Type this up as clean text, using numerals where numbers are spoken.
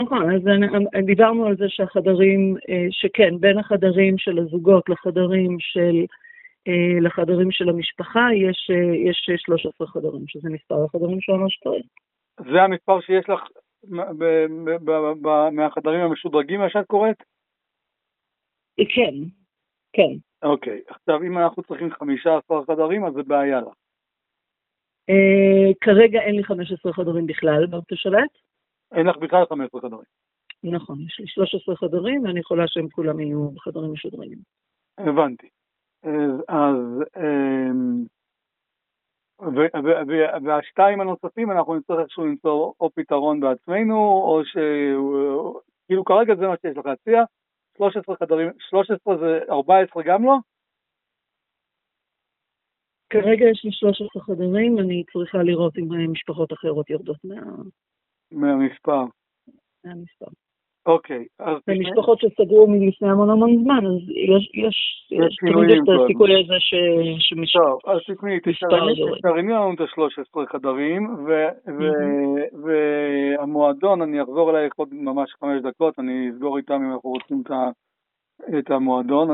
נכון, אז דיברנו על זה שהחדרים, שכן, בין החדרים של הזוגות לחדרים של המשפחה, יש 13 חדרים, שזה מספר החדרים שממש טוב. זה המספר שיש לך מהחדרים המשודרגים, מה שאת קוראת? כן, כן. אוקיי, עכשיו אם אנחנו צריכים 15 חדרים, אז זה בעיה לך. כרגע אין לי 15 חדרים בכלל באוטושלט. אין לך בכלל 15 חדרים. נכון, יש לי 13 חדרים, ואני יכולה שהם כולם יהיו חדרים משודרגים. הבנתי. אז והשתיים הנוספים אנחנו נצטרך איכשהו למצוא או פתרון בעצמנו, או כאילו כרגע זה מה שיש לך להציע. 13 חדרים, 13 זה 14 גם לא? כרגע יש לי 13 חדרים, אני צריכה לראות אם משפחות אחרות יורדות מהמספר. מהמספר. אוקיי. זה משפחות שסגרו מלפני המון זמן, אז יש תמיד את הסיכוי הזה טוב, אז תקני, תשאריני לנו את 13 חדרים, והמועדון, אני אחזור אלייך עוד ממש 5 דקות, אני אסגור איתם אם אנחנו רוצים את המועדון.